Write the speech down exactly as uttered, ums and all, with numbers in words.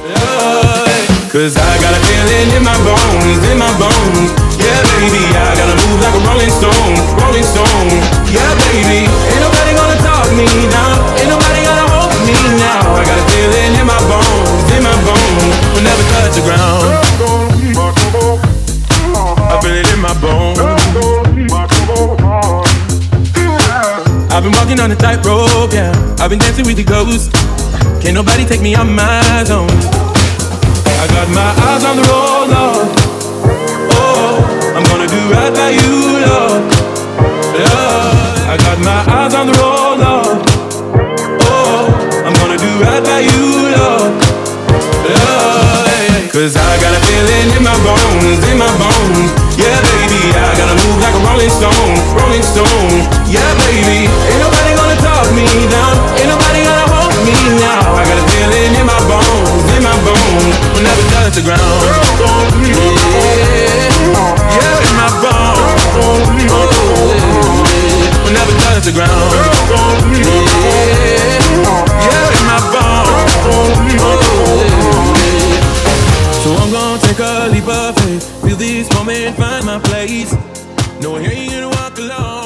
Cause I got a feeling in my bones, in my bones. Yeah, baby, I gotta move like a rolling stone, rolling stone. Yeah, baby, ain't nobody gonna talk me down, ain't nobody gonna hold me now. I got a feeling in my bones, in my bones. We'll never touch the ground. I feel it in my bones. I've been walking on a tightrope, yeah. I've been dancing with the ghost. Can't nobody take me out my zone. I got my eyes on the road, Lord. Oh, I'm gonna do right by you, Lord. Lord. I got my eyes on the road, Lord. Oh, I'm gonna do right by you, Lord. Lord. Cause I got a feeling in my bones, in my bones. Yeah, baby, I gotta move like a rolling stone, rolling stone. Yeah, baby, ain't nobody gonna talk me down, ain't nobody gonna hold me now. I got a feeling in my bones, in my bones. We'll never touch the ground. Yeah, yeah, in my bones. We'll never touch the ground. Yeah, yeah, in my bones. So I'm gonna take a leap of faith, feel this moment, find my place. No, I ain't gonna walk alone.